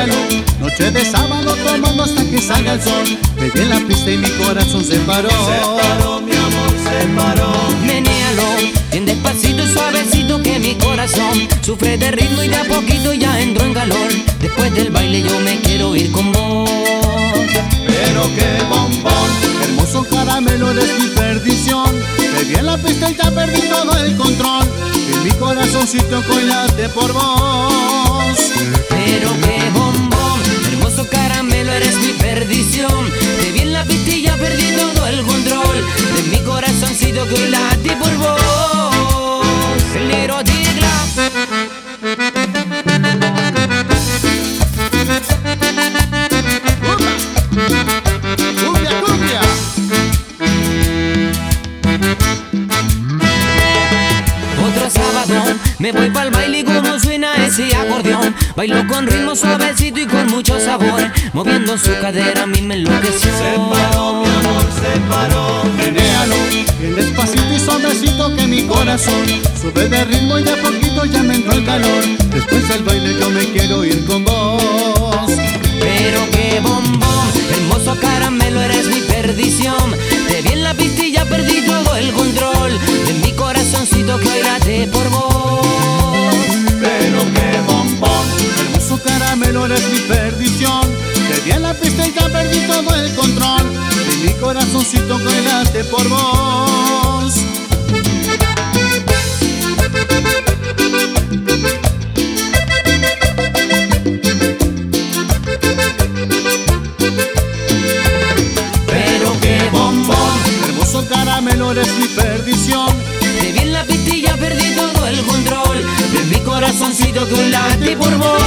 la luz. Noche de sábado tomando hasta que salga el sol. Bebí en la pista y mi corazón se paró. Se paró, mi amor, se paró. Menéalo, bien despacito y suavecito que mi corazón sufre de ritmo y de a poquito ya entro en calor. Después del baile yo me quiero ir con vos. Pero qué bombón, hermoso caramelo, eres mi perdición. Bebí en la pista y ya perdí todo el control. Y mi corazoncito que late por vos. Pero qué bombón, hermoso caramelo, eres mi perdición. Te vi en la pista y ya perdí todo el control de mi corazoncito que hoy late por vos. El negro tigla. ¡Cumbia, cumbia! Otro sábado me voy pa'l baile y como suena ese acordeón. Bailo con ritmo suavecito y con mucho sabor. Moviendo su cadera a mí me enloqueció. Se paró, mi amor, se paró. Menéalo, bien despacito y suavecito que mi corazón sube de ritmo y de a poquito ya me entró el calor. Después del baile yo me quiero ir con vos. Pero qué bombón, hermoso caramelo, eres mi perdición. Te vi en la pista y ya perdí todo el control de mi corazoncito que hoy late por vos. Pero qué bombón, hermoso caramelo, eres mi perdición. Te vi en la pista y ya perdí todo el control de mi corazoncito que late por vos. Pero qué bombón, Hermoso caramelo, eres mi perdición. te vi en la pista y ya perdí todo el control de mi corazoncito que hoy late por vos.